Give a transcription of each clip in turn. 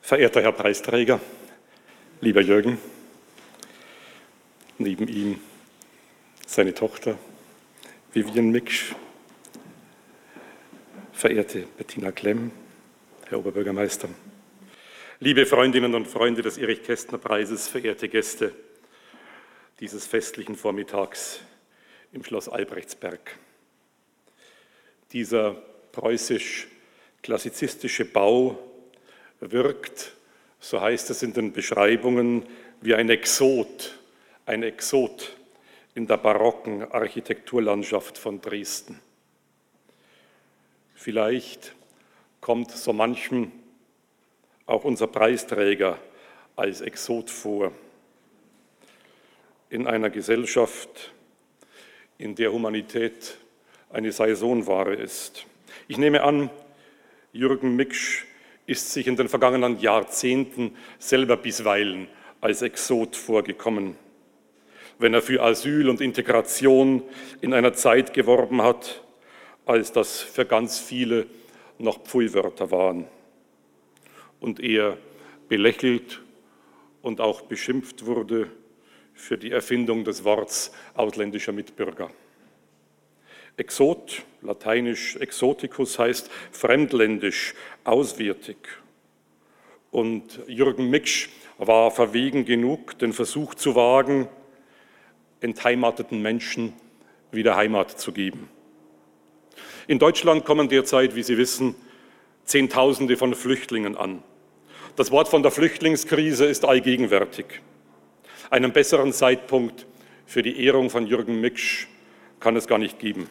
Verehrter Herr Preisträger, lieber Jürgen, neben ihm seine Tochter Vivian Miksch, verehrte Bettina Klemm, Herr Oberbürgermeister, liebe Freundinnen und Freunde des Erich-Kästner-Preises, verehrte Gäste dieses festlichen Vormittags im Schloss Albrechtsberg. Dieser preußisch-klassizistische Bau wirkt, so heißt es in den Beschreibungen, wie ein Exot in der barocken Architekturlandschaft von Dresden. Vielleicht kommt so manchem auch unser Preisträger als Exot vor. In einer Gesellschaft, in der Humanität eine Saisonware ist. Ich nehme an, Jürgen Miksch ist sich in den vergangenen Jahrzehnten selber bisweilen als Exot vorgekommen, wenn er für Asyl und Integration in einer Zeit geworben hat, als das für ganz viele noch Pfui-Wörter waren und er belächelt und auch beschimpft wurde für die Erfindung des Worts ausländischer Mitbürger. Exot, lateinisch exoticus, heißt fremdländisch, auswärtig. Und Jürgen Miksch war verwegen genug, den Versuch zu wagen, entheimateten Menschen wieder Heimat zu geben. In Deutschland kommen derzeit, wie Sie wissen, Zehntausende von Flüchtlingen an. Das Wort von der Flüchtlingskrise ist allgegenwärtig. Einen besseren Zeitpunkt für die Ehrung von Jürgen Miksch kann es gar nicht geben.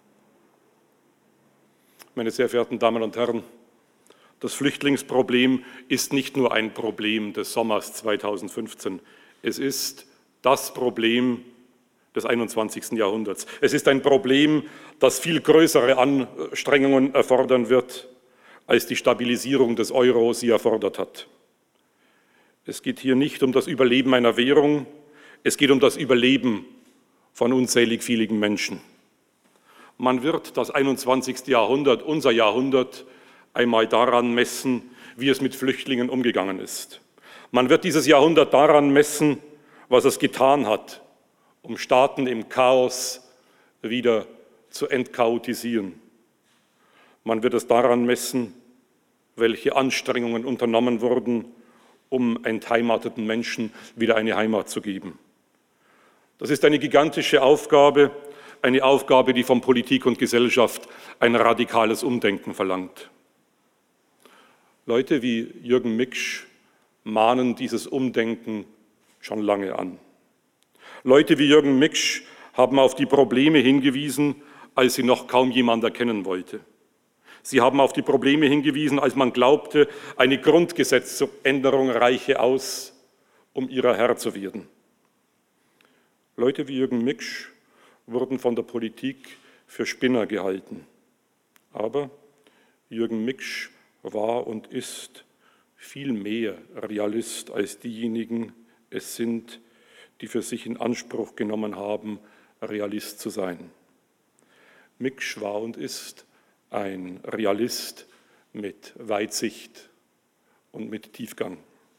Meine sehr verehrten Damen und Herren, das Flüchtlingsproblem ist nicht nur ein Problem des Sommers 2015. Es ist das Problem des 21. Jahrhunderts. Es ist ein Problem, das viel größere Anstrengungen erfordern wird, als die Stabilisierung des Euro sie erfordert hat. Es geht hier nicht um das Überleben einer Währung, es geht um das Überleben von unzählig vielen Menschen. Man wird das 21. Jahrhundert, unser Jahrhundert, einmal daran messen, wie es mit Flüchtlingen umgegangen ist. Man wird dieses Jahrhundert daran messen, was es getan hat, um Staaten im Chaos wieder zu entchaotisieren. Man wird es daran messen, welche Anstrengungen unternommen wurden, um entheimateten Menschen wieder eine Heimat zu geben. Das ist eine gigantische Aufgabe, eine Aufgabe, die von Politik und Gesellschaft ein radikales Umdenken verlangt. Leute wie Jürgen Miksch mahnen dieses Umdenken schon lange an. Leute wie Jürgen Miksch haben auf die Probleme hingewiesen, als sie noch kaum jemand erkennen wollte. Sie haben auf die Probleme hingewiesen, als man glaubte, eine Grundgesetzänderung reiche aus, um ihrer Herr zu werden. Leute wie Jürgen Miksch wurden von der Politik für Spinner gehalten. Aber Jürgen Miksch war und ist viel mehr Realist als diejenigen es sind, die für sich in Anspruch genommen haben, Realist zu sein. Miksch war und ist ein Realist mit Weitsicht und mit Tiefgang.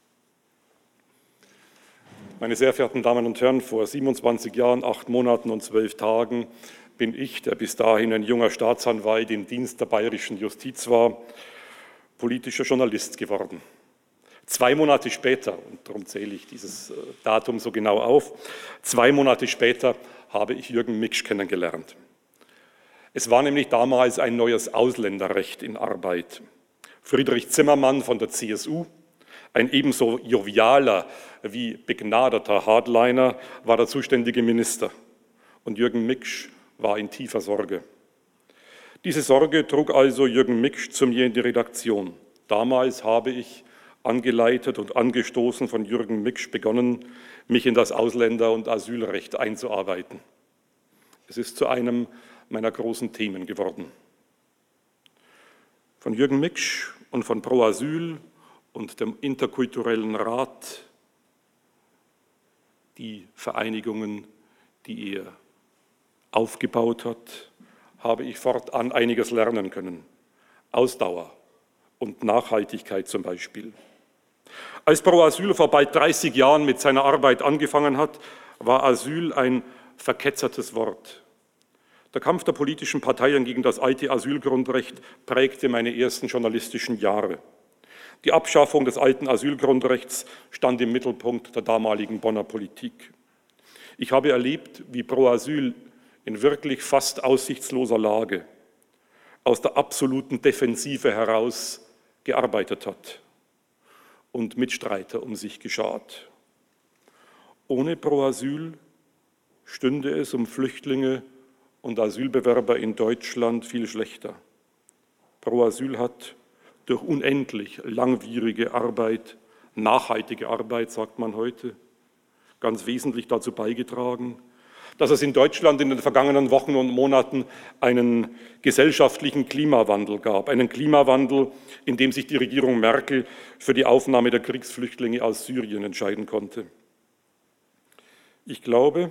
Meine sehr verehrten Damen und Herren, vor 27 Jahren, 8 Monaten und 12 Tagen bin ich, der bis dahin ein junger Staatsanwalt im Dienst der bayerischen Justiz war, politischer Journalist geworden. 2 Monate später, und darum zähle ich dieses Datum so genau auf, 2 Monate später habe ich Jürgen Miksch kennengelernt. Es war nämlich damals ein neues Ausländerrecht in Arbeit. Friedrich Zimmermann von der CSU, ein ebenso jovialer wie begnadeter Hardliner, war der zuständige Minister. Und Jürgen Miksch war in tiefer Sorge. Diese Sorge trug also Jürgen Miksch zu mir in die Redaktion. Damals habe ich, angeleitet und angestoßen von Jürgen Miksch, begonnen, mich in das Ausländer- und Asylrecht einzuarbeiten. Es ist zu einem meiner großen Themen geworden. Von Jürgen Miksch und von Pro Asyl und dem Interkulturellen Rat, die Vereinigungen, die er aufgebaut hat, habe ich fortan einiges lernen können. Ausdauer und Nachhaltigkeit zum Beispiel. Als Pro Asyl vor bald 30 Jahren mit seiner Arbeit angefangen hat, war Asyl ein verketzertes Wort. Der Kampf der politischen Parteien gegen das alte Asylgrundrecht prägte meine ersten journalistischen Jahre. Die Abschaffung des alten Asylgrundrechts stand im Mittelpunkt der damaligen Bonner Politik. Ich habe erlebt, wie Pro Asyl in wirklich fast aussichtsloser Lage aus der absoluten Defensive heraus gearbeitet hat und Mitstreiter um sich geschart. Ohne Pro Asyl stünde es um Flüchtlinge und Asylbewerber in Deutschland viel schlechter. Pro Asyl hat durch unendlich langwierige Arbeit, nachhaltige Arbeit, sagt man heute, ganz wesentlich dazu beigetragen, dass es in Deutschland in den vergangenen Wochen und Monaten einen gesellschaftlichen Klimawandel gab. Einen Klimawandel, in dem sich die Regierung Merkel für die Aufnahme der Kriegsflüchtlinge aus Syrien entscheiden konnte. Ich glaube,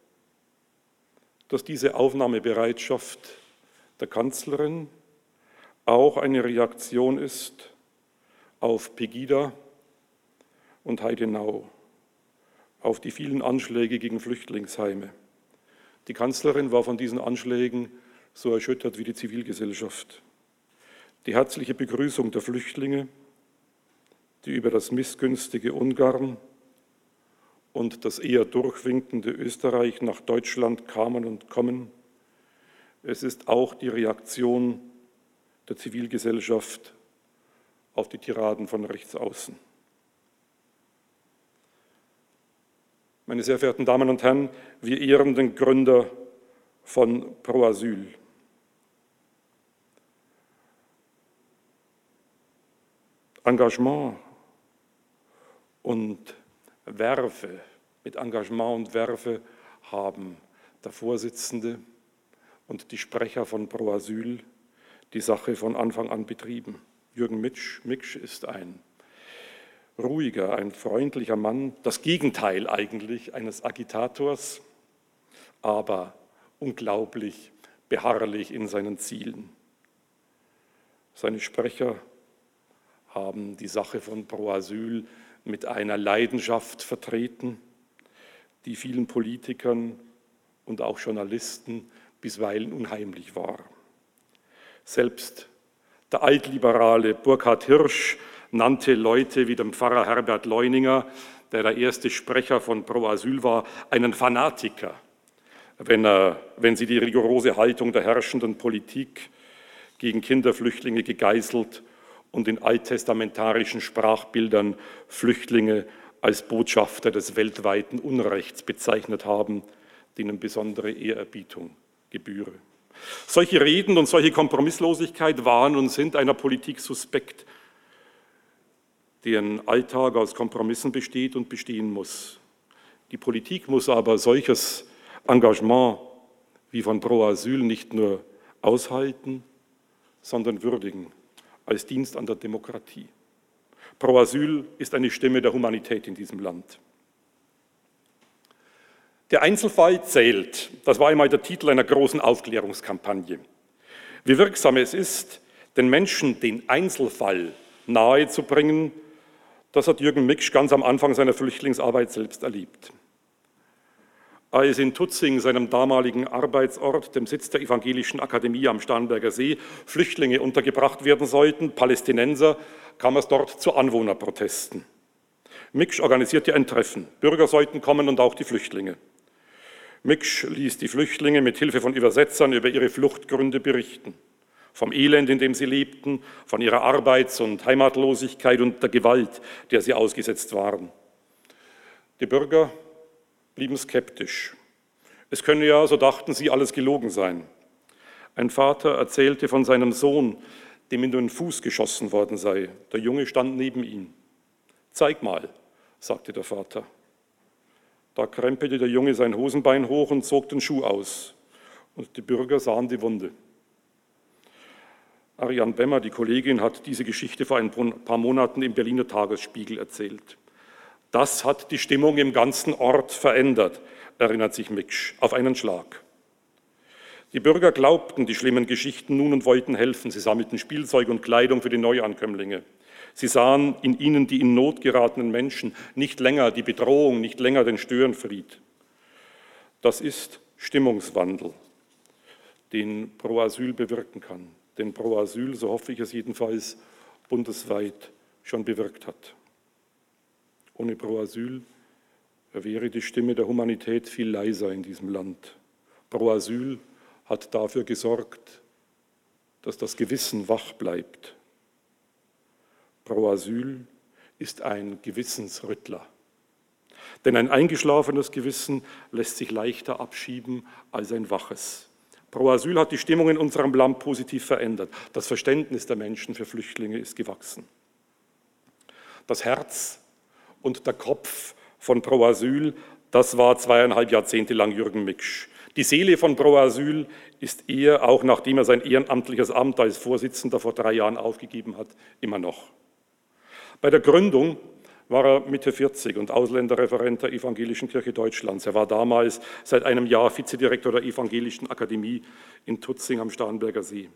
dass diese Aufnahmebereitschaft der Kanzlerin auch eine Reaktion ist auf Pegida und Heidenau, auf die vielen Anschläge gegen Flüchtlingsheime. Die Kanzlerin war von diesen Anschlägen so erschüttert wie die Zivilgesellschaft. Die herzliche Begrüßung der Flüchtlinge, die über das missgünstige Ungarn und das eher durchwinkende Österreich nach Deutschland kamen und kommen. Es ist auch die Reaktion der Zivilgesellschaft auf die Tiraden von rechts außen. Meine sehr verehrten Damen und Herren, wir ehren den Gründer von Pro Asyl. Engagement und Werfe, mit Engagement und Werfe haben der Vorsitzende und die Sprecher von Pro Asyl die Sache von Anfang an betrieben. Jürgen Miksch ist ein ruhiger, ein freundlicher Mann, das Gegenteil eigentlich eines Agitators, aber unglaublich beharrlich in seinen Zielen. Seine Sprecher haben die Sache von Pro Asyl mit einer Leidenschaft vertreten, die vielen Politikern und auch Journalisten bisweilen unheimlich war. Selbst der altliberale Burkhard Hirsch nannte Leute wie dem Pfarrer Herbert Leuninger, der erste Sprecher von Pro Asyl war, einen Fanatiker, wenn sie die rigorose Haltung der herrschenden Politik gegen Kinderflüchtlinge gegeißelt und in alttestamentarischen Sprachbildern Flüchtlinge als Botschafter des weltweiten Unrechts bezeichnet haben, denen besondere Ehrerbietung gebühre. Solche Reden und solche Kompromisslosigkeit waren und sind einer Politik suspekt, deren Alltag aus Kompromissen besteht und bestehen muss. Die Politik muss aber solches Engagement wie von Pro Asyl nicht nur aushalten, sondern würdigen, als Dienst an der Demokratie. Pro Asyl ist eine Stimme der Humanität in diesem Land. Der Einzelfall zählt, das war einmal der Titel einer großen Aufklärungskampagne. Wie wirksam es ist, den Menschen den Einzelfall nahezubringen, das hat Jürgen Miksch ganz am Anfang seiner Flüchtlingsarbeit selbst erlebt. Als in Tutzing, seinem damaligen Arbeitsort, dem Sitz der Evangelischen Akademie am Starnberger See, Flüchtlinge untergebracht werden sollten, Palästinenser, kam es dort zu Anwohnerprotesten. Miksch organisierte ein Treffen. Bürger sollten kommen und auch die Flüchtlinge. Miksch ließ die Flüchtlinge mit Hilfe von Übersetzern über ihre Fluchtgründe berichten. Vom Elend, in dem sie lebten, von ihrer Arbeits- und Heimatlosigkeit und der Gewalt, der sie ausgesetzt waren. Die Bürger blieben skeptisch. Es könne ja, so dachten sie, alles gelogen sein. Ein Vater erzählte von seinem Sohn, dem in den Fuß geschossen worden sei. Der Junge stand neben ihm. »Zeig mal«, sagte der Vater. Da krempelte der Junge sein Hosenbein hoch und zog den Schuh aus. Und die Bürger sahen die Wunde. Ariane Bemmer, die Kollegin, hat diese Geschichte vor ein paar Monaten im Berliner Tagesspiegel erzählt. Das hat die Stimmung im ganzen Ort verändert, erinnert sich Miksch, auf einen Schlag. Die Bürger glaubten die schlimmen Geschichten nun und wollten helfen. Sie sammelten Spielzeug und Kleidung für die Neuankömmlinge. Sie sahen in ihnen die in Not geratenen Menschen nicht länger die Bedrohung, nicht länger den Störenfried. Das ist Stimmungswandel, den Pro Asyl bewirken kann, den Pro Asyl, so hoffe ich es jedenfalls, bundesweit schon bewirkt hat. Ohne Pro Asyl wäre die Stimme der Humanität viel leiser in diesem Land. Pro Asyl hat dafür gesorgt, dass das Gewissen wach bleibt. Pro Asyl ist ein Gewissensrüttler. Denn ein eingeschlafenes Gewissen lässt sich leichter abschieben als ein waches. Pro Asyl hat die Stimmung in unserem Land positiv verändert. Das Verständnis der Menschen für Flüchtlinge ist gewachsen. Das Herz und der Kopf von Pro Asyl, das war 2,5 Jahrzehnte lang Jürgen Miksch. Die Seele von Pro Asyl ist er, auch nachdem er sein ehrenamtliches Amt als Vorsitzender vor 3 Jahren aufgegeben hat, immer noch. Bei der Gründung war er Mitte 40 und Ausländerreferent der Evangelischen Kirche Deutschlands. Er war damals seit einem Jahr Vizedirektor der Evangelischen Akademie in Tutzing am Starnberger See.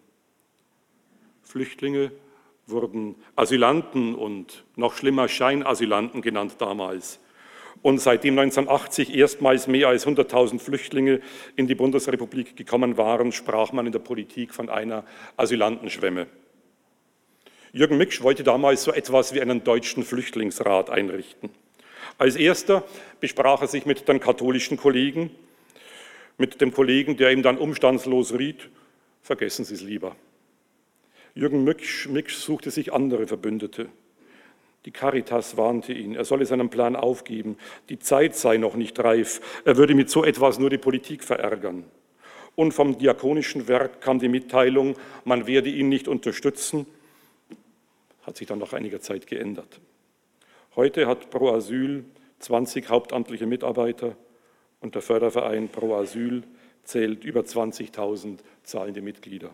Flüchtlinge wurden Asylanten und noch schlimmer Scheinasylanten genannt damals. Und seitdem 1980 erstmals mehr als 100.000 Flüchtlinge in die Bundesrepublik gekommen waren, sprach man in der Politik von einer Asylantenschwemme. Jürgen Miksch wollte damals so etwas wie einen deutschen Flüchtlingsrat einrichten. Als erster besprach er sich mit den katholischen Kollegen, mit dem Kollegen, der ihm dann umstandslos riet, vergessen Sie es lieber. Jürgen Miksch suchte sich andere Verbündete. Die Caritas warnte ihn, er solle seinen Plan aufgeben. Die Zeit sei noch nicht reif, er würde mit so etwas nur die Politik verärgern. Und vom diakonischen Werk kam die Mitteilung, man werde ihn nicht unterstützen. Hat sich dann nach einiger Zeit geändert. Heute hat Pro Asyl 20 hauptamtliche Mitarbeiter und der Förderverein Pro Asyl zählt über 20.000 zahlende Mitglieder.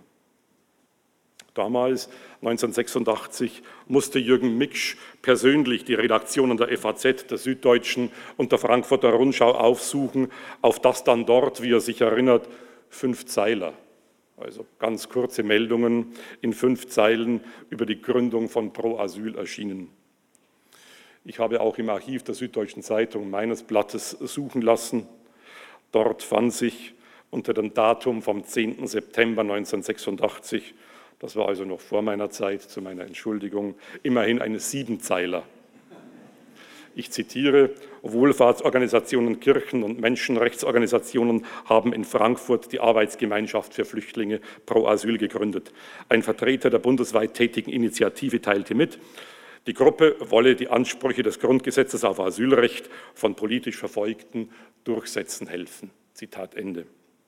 Damals, 1986, musste Jürgen Miksch persönlich die Redaktionen der FAZ, der Süddeutschen und der Frankfurter Rundschau aufsuchen, auf das dann dort, wie er sich erinnert, 5 Zeiler, also ganz kurze Meldungen in 5 Zeilen über die Gründung von Pro Asyl erschienen. Ich habe auch im Archiv der Süddeutschen Zeitung meines Blattes suchen lassen. Dort fand sich unter dem Datum vom 10. September 1986, das war also noch vor meiner Zeit, zu meiner Entschuldigung, immerhin eine 7-Zeiler. Ich zitiere, Wohlfahrtsorganisationen, Kirchen und Menschenrechtsorganisationen haben in Frankfurt die Arbeitsgemeinschaft für Flüchtlinge Pro Asyl gegründet. Ein Vertreter der bundesweit tätigen Initiative teilte mit, die Gruppe wolle die Ansprüche des Grundgesetzes auf Asylrecht von politisch Verfolgten durchsetzen helfen. Zitat Ende.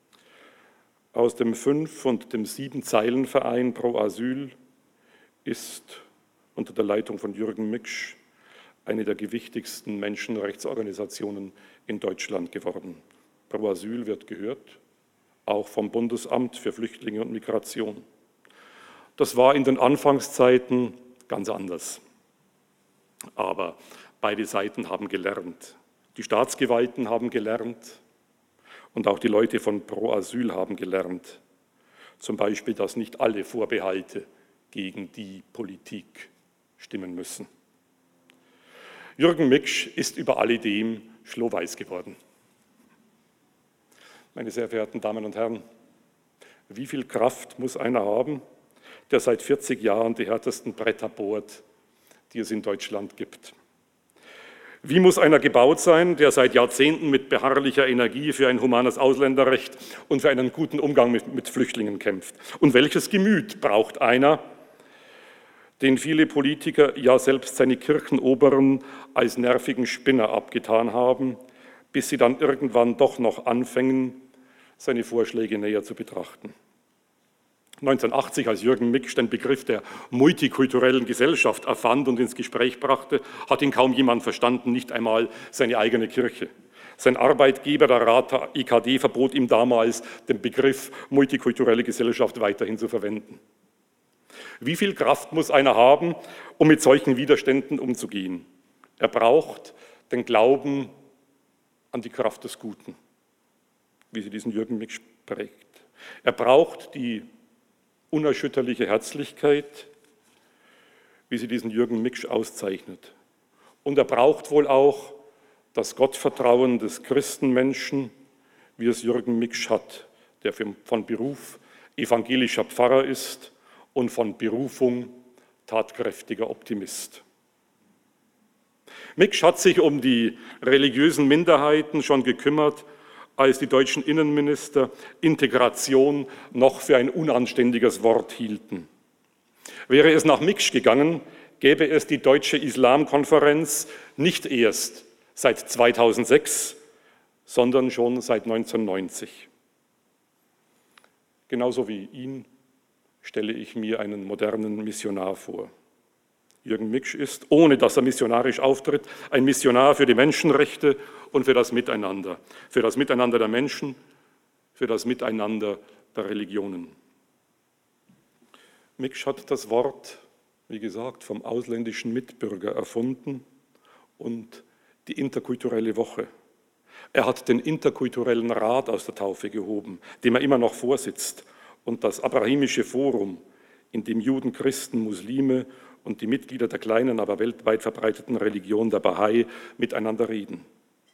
Aus dem 5- und dem 7-Zeilen-Verein Pro Asyl ist unter der Leitung von Jürgen Miksch eine der gewichtigsten Menschenrechtsorganisationen in Deutschland geworden. Pro Asyl wird gehört, auch vom Bundesamt für Flüchtlinge und Migration. Das war in den Anfangszeiten ganz anders. Aber beide Seiten haben gelernt. Die Staatsgewalten haben gelernt und auch die Leute von Pro Asyl haben gelernt. Zum Beispiel, dass nicht alle Vorbehalte gegen die Politik stimmen müssen. Jürgen Miksch ist über alledem schlohweiß geworden. Meine sehr verehrten Damen und Herren, wie viel Kraft muss einer haben, der seit 40 Jahren die härtesten Bretter bohrt, die es in Deutschland gibt? Wie muss einer gebaut sein, der seit Jahrzehnten mit beharrlicher Energie für ein humanes Ausländerrecht und für einen guten Umgang mit Flüchtlingen kämpft? Und welches Gemüt braucht einer, den viele Politiker, ja selbst seine Kirchenoberen als nervigen Spinner abgetan haben, bis sie dann irgendwann doch noch anfängen, seine Vorschläge näher zu betrachten? 1980, als Jürgen Miksch den Begriff der multikulturellen Gesellschaft erfand und ins Gespräch brachte, hat ihn kaum jemand verstanden, nicht einmal seine eigene Kirche. Sein Arbeitgeber, der Rat der IKD, verbot ihm damals, den Begriff multikulturelle Gesellschaft weiterhin zu verwenden. Wie viel Kraft muss einer haben, um mit solchen Widerständen umzugehen? Er braucht den Glauben an die Kraft des Guten, wie sie diesen Jürgen Miksch prägt. Er braucht die unerschütterliche Herzlichkeit, wie sie diesen Jürgen Miksch auszeichnet. Und er braucht wohl auch das Gottvertrauen des Christenmenschen, wie es Jürgen Miksch hat, der von Beruf evangelischer Pfarrer ist und von Berufung tatkräftiger Optimist. Miksch hat sich um die religiösen Minderheiten schon gekümmert, als die deutschen Innenminister Integration noch für ein unanständiges Wort hielten. Wäre es nach Miksch gegangen, gäbe es die Deutsche Islamkonferenz nicht erst seit 2006, sondern schon seit 1990. Genauso wie ihn stelle ich mir einen modernen Missionar vor. Jürgen Miksch ist, ohne dass er missionarisch auftritt, ein Missionar für die Menschenrechte und für das Miteinander der Menschen, für das Miteinander der Religionen. Miksch hat das Wort, wie gesagt, vom ausländischen Mitbürger erfunden und die interkulturelle Woche. Er hat den interkulturellen Rat aus der Taufe gehoben, dem er immer noch vorsitzt, und das Abrahimische Forum, in dem Juden, Christen, Muslime und die Mitglieder der kleinen, aber weltweit verbreiteten Religion der Bahai miteinander reden.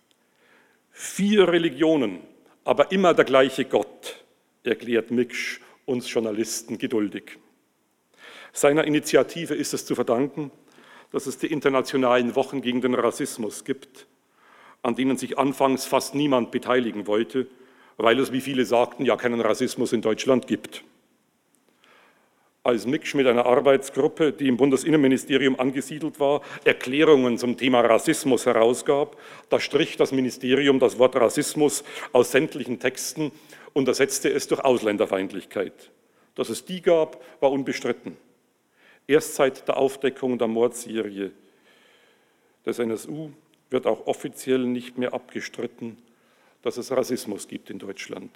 4 Religionen, aber immer der gleiche Gott, erklärt Miksch uns Journalisten geduldig. Seiner Initiative ist es zu verdanken, dass es die internationalen Wochen gegen den Rassismus gibt, an denen sich anfangs fast niemand beteiligen wollte, weil es, wie viele sagten, ja keinen Rassismus in Deutschland gibt. Als Miksch mit einer Arbeitsgruppe, die im Bundesinnenministerium angesiedelt war, Erklärungen zum Thema Rassismus herausgab, da strich das Ministerium das Wort Rassismus aus sämtlichen Texten und ersetzte es durch Ausländerfeindlichkeit. Dass es die gab, war unbestritten. Erst seit der Aufdeckung der Mordserie des NSU wird auch offiziell nicht mehr abgestritten, dass es Rassismus gibt in Deutschland.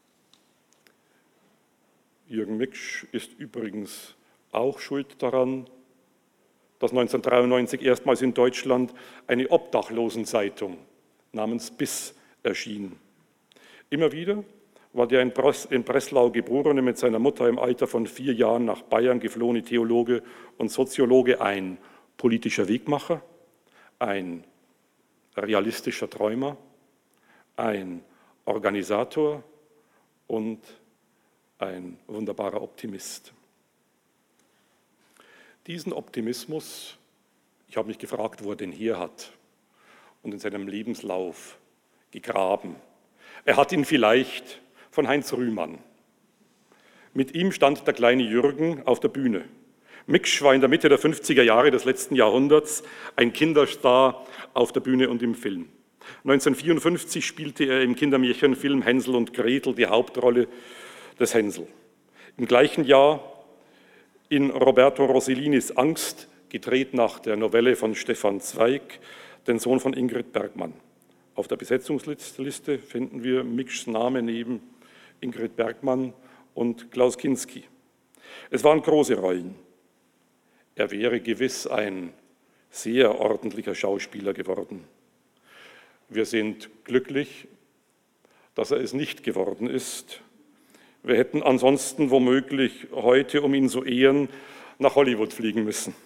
Jürgen Miksch ist übrigens auch schuld daran, dass 1993 erstmals in Deutschland eine Obdachlosenzeitung namens BIS erschien. Immer wieder war der in Breslau geborene, mit seiner Mutter im Alter von 4 Jahren nach Bayern geflohene Theologe und Soziologe ein politischer Wegmacher, ein realistischer Träumer, ein Organisator und ein wunderbarer Optimist. Diesen Optimismus, ich habe mich gefragt, wo er den her hat und in seinem Lebenslauf gegraben. Er hat ihn vielleicht von Heinz Rühmann. Mit ihm stand der kleine Jürgen auf der Bühne. Miksch war in der Mitte der 50er Jahre des letzten Jahrhunderts ein Kinderstar auf der Bühne und im Film. 1954 spielte er im Kindermärchenfilm Hänsel und Gretel die Hauptrolle des Hänsel. Im gleichen Jahr in Roberto Rossellinis Angst, gedreht nach der Novelle von Stefan Zweig, den Sohn von Ingrid Bergman. Auf der Besetzungsliste finden wir Mikschs Name neben Ingrid Bergman und Klaus Kinski. Es waren große Rollen. Er wäre gewiss ein sehr ordentlicher Schauspieler geworden. Wir sind glücklich, dass er es nicht geworden ist. Wir hätten ansonsten womöglich heute, um ihn zu ehren, nach Hollywood fliegen müssen.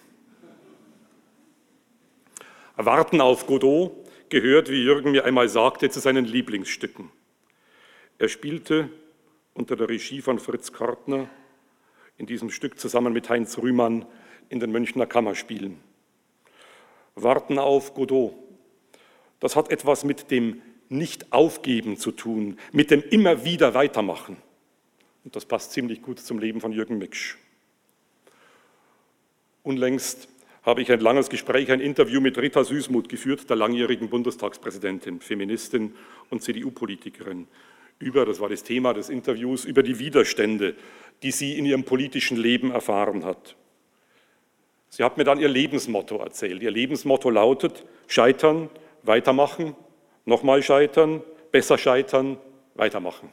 Warten auf Godot gehört, wie Jürgen mir einmal sagte, zu seinen Lieblingsstücken. Er spielte unter der Regie von Fritz Kortner in diesem Stück zusammen mit Heinz Rühmann in den Münchner Kammerspielen. Warten auf Godot, das hat etwas mit dem Nicht-Aufgeben zu tun, mit dem immer wieder Weitermachen. Und das passt ziemlich gut zum Leben von Jürgen Miksch. Unlängst habe ich ein langes Gespräch, ein Interview mit Rita Süßmuth geführt, der langjährigen Bundestagspräsidentin, Feministin und CDU-Politikerin, das war das Thema des Interviews, über die Widerstände, die sie in ihrem politischen Leben erfahren hat. Sie hat mir dann ihr Lebensmotto erzählt. Ihr Lebensmotto lautet: Scheitern, weitermachen, nochmal scheitern, besser scheitern, weitermachen.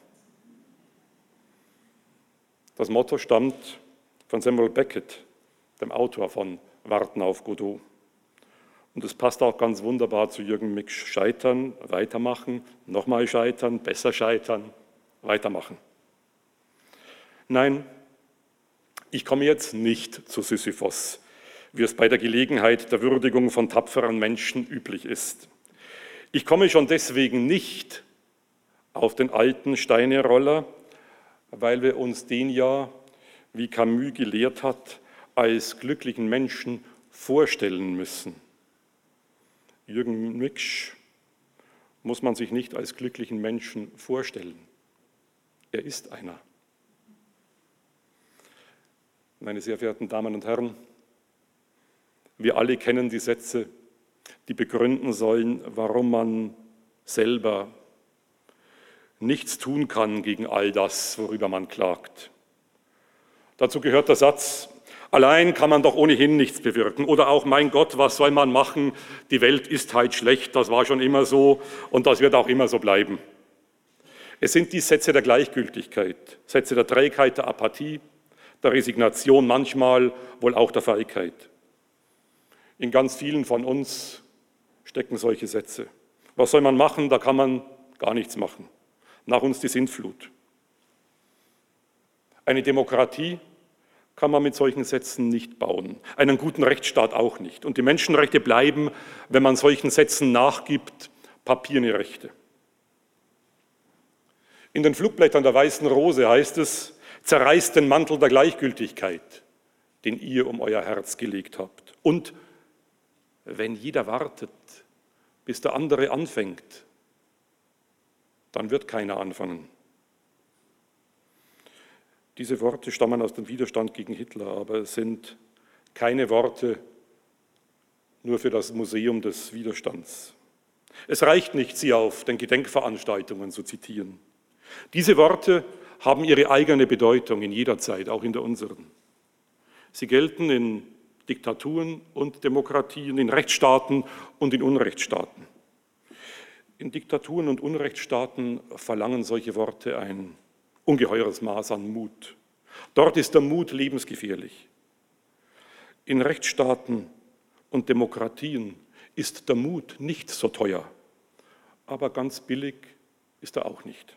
Das Motto stammt von Samuel Beckett, dem Autor von Warten auf Godot. Und es passt auch ganz wunderbar zu Jürgen Miksch. Scheitern, weitermachen, nochmal scheitern, besser scheitern, weitermachen. Nein, ich komme jetzt nicht zu Sisyphos, wie es bei der Gelegenheit der Würdigung von tapferen Menschen üblich ist. Ich komme schon deswegen nicht auf den alten Steineroller, weil wir uns den ja, wie Camus gelehrt hat, als glücklichen Menschen vorstellen müssen. Jürgen Miksch muss man sich nicht als glücklichen Menschen vorstellen. Er ist einer. Meine sehr verehrten Damen und Herren, wir alle kennen die Sätze, die begründen sollen, warum man selber nichts tun kann gegen all das, worüber man klagt. Dazu gehört der Satz, allein kann man doch ohnehin nichts bewirken. Oder auch, mein Gott, was soll man machen? Die Welt ist halt schlecht, das war schon immer so und das wird auch immer so bleiben. Es sind die Sätze der Gleichgültigkeit, Sätze der Trägheit, der Apathie, der Resignation, manchmal wohl auch der Feigheit. In ganz vielen von uns stecken solche Sätze. Was soll man machen? Da kann man gar nichts machen. Nach uns die Sintflut. Eine Demokratie kann man mit solchen Sätzen nicht bauen. Einen guten Rechtsstaat auch nicht. Und die Menschenrechte bleiben, wenn man solchen Sätzen nachgibt, papierne Rechte. In den Flugblättern der Weißen Rose heißt es, zerreißt den Mantel der Gleichgültigkeit, den ihr um euer Herz gelegt habt. Und wenn jeder wartet, bis der andere anfängt, dann wird keiner anfangen. Diese Worte stammen aus dem Widerstand gegen Hitler, aber es sind keine Worte nur für das Museum des Widerstands. Es reicht nicht, sie auf den Gedenkveranstaltungen zu zitieren. Diese Worte haben ihre eigene Bedeutung in jeder Zeit, auch in der unseren. Sie gelten in Diktaturen und Demokratien, in Rechtsstaaten und in Unrechtsstaaten. In Diktaturen und Unrechtsstaaten verlangen solche Worte ein ungeheures Maß an Mut. Dort ist der Mut lebensgefährlich. In Rechtsstaaten und Demokratien ist der Mut nicht so teuer, aber ganz billig ist er auch nicht.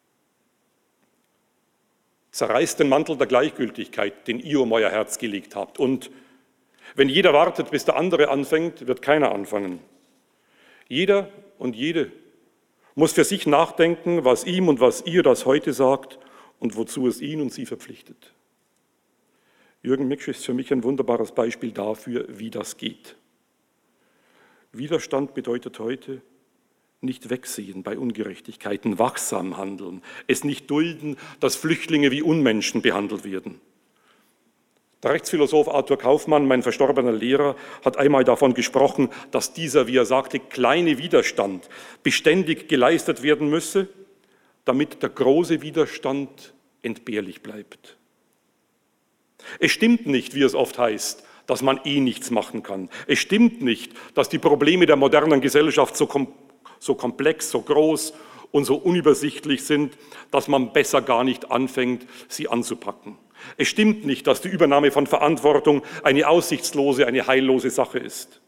Zerreißt den Mantel der Gleichgültigkeit, den ihr um euer Herz gelegt habt. Und wenn jeder wartet, bis der andere anfängt, wird keiner anfangen. Jeder und jede muss für sich nachdenken, was ihm und was ihr das heute sagt und wozu es ihn und sie verpflichtet. Jürgen Miksch ist für mich ein wunderbares Beispiel dafür, wie das geht. Widerstand bedeutet heute nicht wegsehen bei Ungerechtigkeiten, wachsam handeln, es nicht dulden, dass Flüchtlinge wie Unmenschen behandelt werden. Der Rechtsphilosoph Arthur Kaufmann, mein verstorbener Lehrer, hat einmal davon gesprochen, dass dieser, wie er sagte, kleine Widerstand beständig geleistet werden müsse, damit der große Widerstand entbehrlich bleibt. Es stimmt nicht, wie es oft heißt, dass man nichts machen kann. Es stimmt nicht, dass die Probleme der modernen Gesellschaft so komplex, so groß und so unübersichtlich sind, dass man besser gar nicht anfängt, sie anzupacken. Es stimmt nicht, dass die Übernahme von Verantwortung eine aussichtslose, eine heillose Sache ist.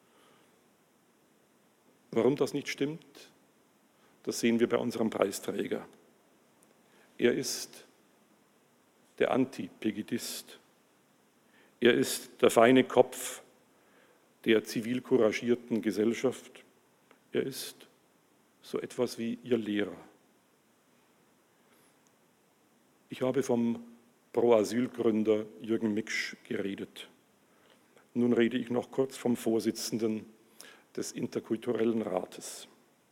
Warum das nicht stimmt, das sehen wir bei unserem Preisträger. Er ist der Antipegidist. Er ist der feine Kopf der zivil couragierten Gesellschaft. Er ist so etwas wie ihr Lehrer. Ich habe vom Pro-Asyl-Gründer Jürgen Miksch geredet. Nun rede ich noch kurz vom Vorsitzenden des Interkulturellen Rates.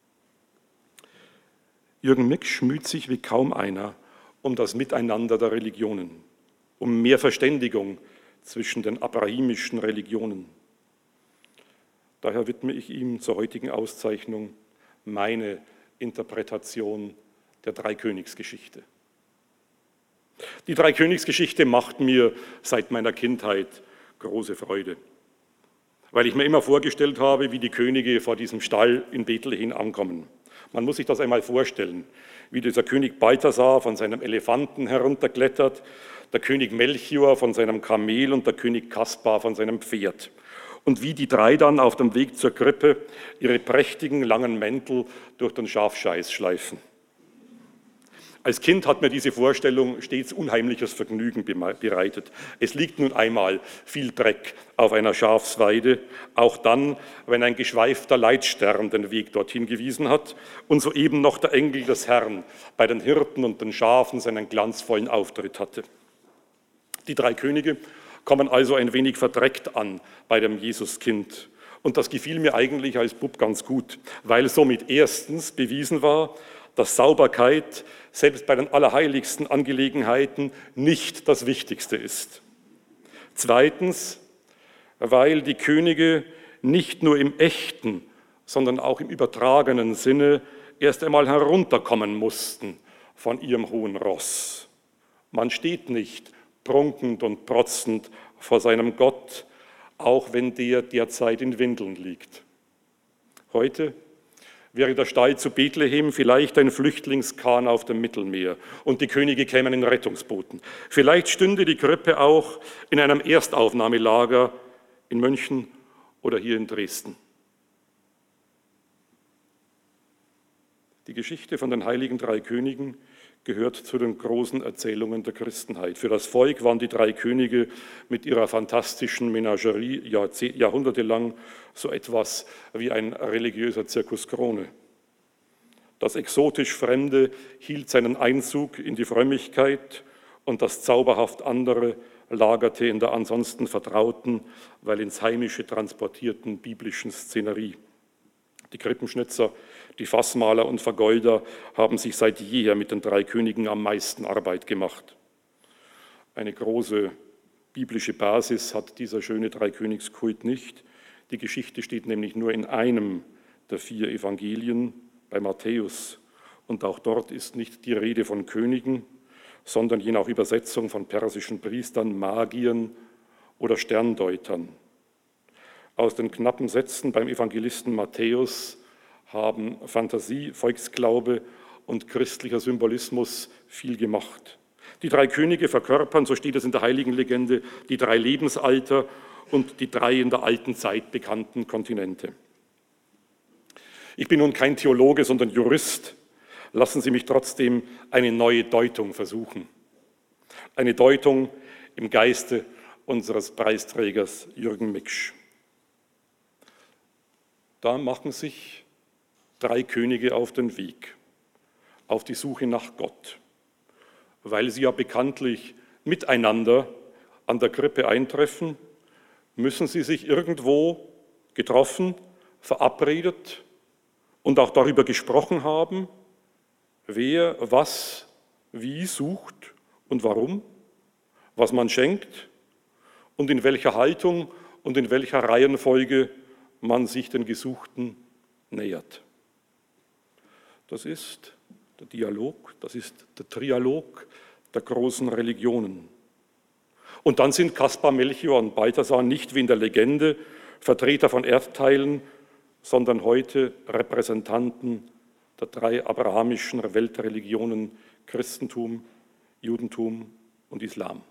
Jürgen Miksch müht sich wie kaum einer um das Miteinander der Religionen, um mehr Verständigung zwischen den abrahimischen Religionen. Daher widme ich ihm zur heutigen Auszeichnung meine Interpretation der Dreikönigsgeschichte. Die Dreikönigsgeschichte macht mir seit meiner Kindheit große Freude, weil ich mir immer vorgestellt habe, wie die Könige vor diesem Stall in Bethlehem ankommen. Man muss sich das einmal vorstellen, wie dieser König Balthasar von seinem Elefanten herunterklettert, der König Melchior von seinem Kamel und der König Kaspar von seinem Pferd. Und wie die drei dann auf dem Weg zur Krippe ihre prächtigen langen Mäntel durch den Schafscheiß schleifen. Als Kind hat mir diese Vorstellung stets unheimliches Vergnügen bereitet. Es liegt nun einmal viel Dreck auf einer Schafsweide, auch dann, wenn ein geschweifter Leitstern den Weg dorthin gewiesen hat und soeben noch der Engel des Herrn bei den Hirten und den Schafen seinen glanzvollen Auftritt hatte. Die 3 Könige kommen also ein wenig verdreckt an bei dem Jesuskind. Und das gefiel mir eigentlich als Bub ganz gut, weil somit erstens bewiesen war, dass Sauberkeit selbst bei den allerheiligsten Angelegenheiten nicht das Wichtigste ist. Zweitens, weil die Könige nicht nur im echten, sondern auch im übertragenen Sinne erst einmal herunterkommen mussten von ihrem hohen Ross. Man steht nicht prunkend und protzend vor seinem Gott, auch wenn der derzeit in Windeln liegt. Heute wäre der Stall zu Bethlehem vielleicht ein Flüchtlingskahn auf dem Mittelmeer und die Könige kämen in Rettungsbooten. Vielleicht stünde die Krippe auch in einem Erstaufnahmelager in München oder hier in Dresden. Die Geschichte von den heiligen 3 Königen gehört zu den großen Erzählungen der Christenheit. Für das Volk waren die 3 Könige mit ihrer fantastischen Menagerie jahrhundertelang so etwas wie ein religiöser Zirkus Krone. Das exotisch Fremde hielt seinen Einzug in die Frömmigkeit und das zauberhaft andere lagerte in der ansonsten vertrauten, weil ins Heimische transportierten biblischen Szenerie. Die Krippenschnitzer, die Fassmaler und Vergolder haben sich seit jeher mit den 3 Königen am meisten Arbeit gemacht. Eine große biblische Basis hat dieser schöne Dreikönigskult nicht. Die Geschichte steht nämlich nur in einem der 4 Evangelien, bei Matthäus. Und auch dort ist nicht die Rede von Königen, sondern je nach Übersetzung von persischen Priestern, Magiern oder Sterndeutern. Aus den knappen Sätzen beim Evangelisten Matthäus haben Fantasie, Volksglaube und christlicher Symbolismus viel gemacht. Die 3 Könige verkörpern, so steht es in der Heiligenlegende, die 3 Lebensalter und die 3 in der alten Zeit bekannten Kontinente. Ich bin nun kein Theologe, sondern Jurist. Lassen Sie mich trotzdem eine neue Deutung versuchen. Eine Deutung im Geiste unseres Preisträgers Jürgen Miksch. Da machen sich 3 Könige auf den Weg, auf die Suche nach Gott, weil sie ja bekanntlich miteinander an der Krippe eintreffen, müssen sie sich irgendwo getroffen, verabredet und auch darüber gesprochen haben, wer was wie sucht und warum, was man schenkt und in welcher Haltung und in welcher Reihenfolge man sich den Gesuchten nähert. Das ist der Dialog, das ist der Trialog der großen Religionen. Und dann sind Kaspar, Melchior und Balthasar nicht wie in der Legende Vertreter von Erdteilen, sondern heute Repräsentanten der 3 abrahamischen Weltreligionen Christentum, Judentum und Islam.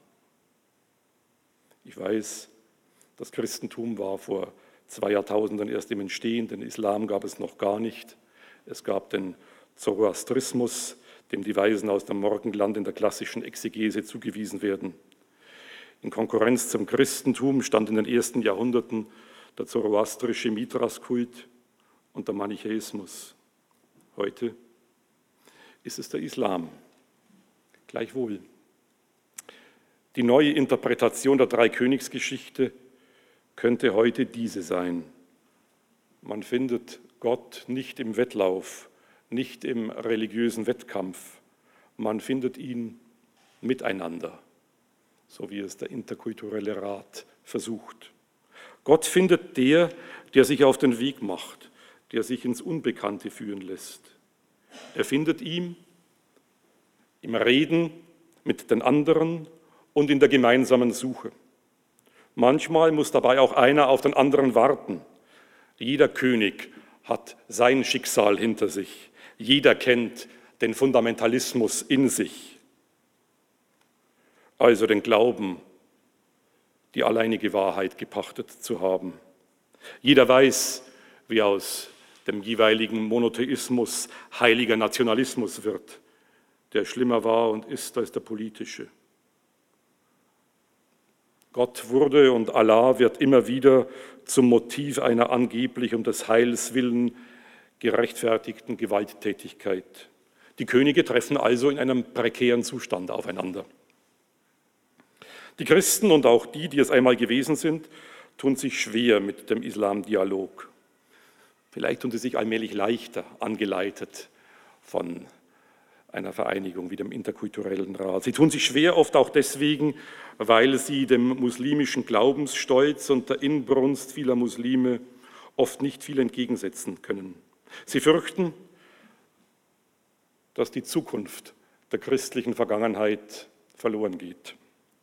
Ich weiß, das Christentum war vor 2 Jahrtausenden erst im Entstehen, den Islam gab es noch gar nicht. Es gab den Zoroastrismus, dem die Weisen aus dem Morgenland in der klassischen Exegese zugewiesen werden. In Konkurrenz zum Christentum stand in den ersten Jahrhunderten der zoroastrische Mithraskult und der Manichäismus. Heute ist es der Islam. Gleichwohl. Die neue Interpretation der Dreikönigsgeschichte könnte heute diese sein. Man findet Gott nicht im Wettlauf, nicht im religiösen Wettkampf. Man findet ihn miteinander, so wie es der interkulturelle Rat versucht. Gott findet der sich auf den Weg macht, der sich ins Unbekannte führen lässt. Er findet ihn im Reden mit den anderen und in der gemeinsamen Suche. Manchmal muss dabei auch einer auf den anderen warten. Jeder König hat sein Schicksal hinter sich. Jeder kennt den Fundamentalismus in sich. Also den Glauben, die alleinige Wahrheit gepachtet zu haben. Jeder weiß, wie aus dem jeweiligen Monotheismus heiliger Nationalismus wird, der schlimmer war und ist als der politische. Gott wurde und Allah wird immer wieder zum Motiv einer angeblich um des Heils willen gerechtfertigten Gewalttätigkeit. Die Könige treffen also in einem prekären Zustand aufeinander. Die Christen und auch die es einmal gewesen sind, tun sich schwer mit dem Islam-Dialog. Vielleicht tun sie sich allmählich leichter, angeleitet von einer Vereinigung wie dem Interkulturellen Rat. Sie tun sich schwer, oft auch deswegen, weil sie dem muslimischen Glaubensstolz und der Inbrunst vieler Muslime oft nicht viel entgegensetzen können. Sie fürchten, dass die Zukunft der christlichen Vergangenheit verloren geht.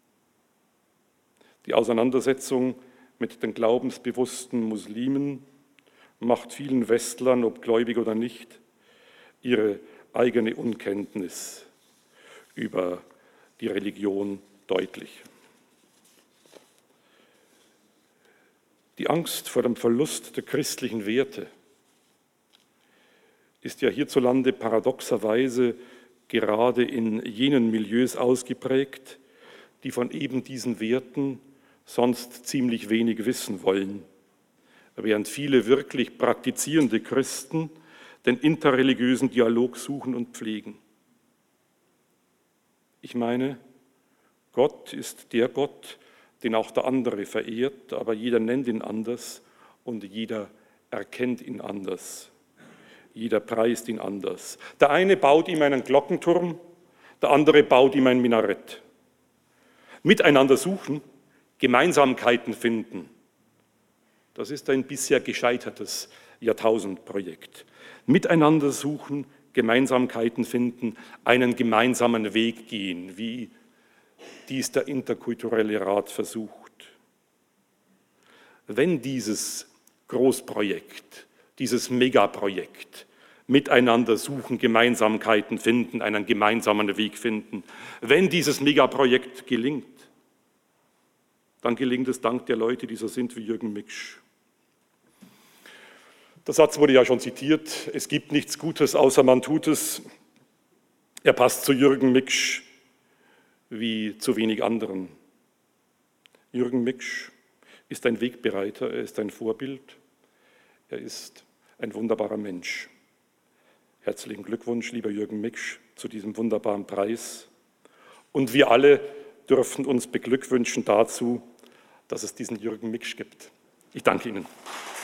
Die Auseinandersetzung mit den glaubensbewussten Muslimen macht vielen Westlern, ob gläubig oder nicht, ihre eigene Unkenntnis über die Religion deutlich. Die Angst vor dem Verlust der christlichen Werte ist ja hierzulande paradoxerweise gerade in jenen Milieus ausgeprägt, die von eben diesen Werten sonst ziemlich wenig wissen wollen, während viele wirklich praktizierende Christen den interreligiösen Dialog suchen und pflegen. Ich meine, Gott ist der Gott, den auch der andere verehrt, aber jeder nennt ihn anders und jeder erkennt ihn anders. Jeder preist ihn anders. Der eine baut ihm einen Glockenturm, der andere baut ihm ein Minarett. Miteinander suchen, Gemeinsamkeiten finden, das ist ein bisher gescheitertes Jahrtausendprojekt. Miteinander suchen, Gemeinsamkeiten finden, einen gemeinsamen Weg gehen, wie dies der Interkulturelle Rat versucht. Wenn dieses Großprojekt, dieses Megaprojekt, miteinander suchen, Gemeinsamkeiten finden, einen gemeinsamen Weg finden, wenn dieses Megaprojekt gelingt, dann gelingt es dank der Leute, die so sind wie Jürgen Miksch. Der Satz wurde ja schon zitiert, es gibt nichts Gutes, außer man tut es. Er passt zu Jürgen Miksch wie zu wenig anderen. Jürgen Miksch ist ein Wegbereiter, er ist ein Vorbild, er ist ein wunderbarer Mensch. Herzlichen Glückwunsch, lieber Jürgen Miksch, zu diesem wunderbaren Preis. Und wir alle dürfen uns beglückwünschen dazu, dass es diesen Jürgen Miksch gibt. Ich danke Ihnen.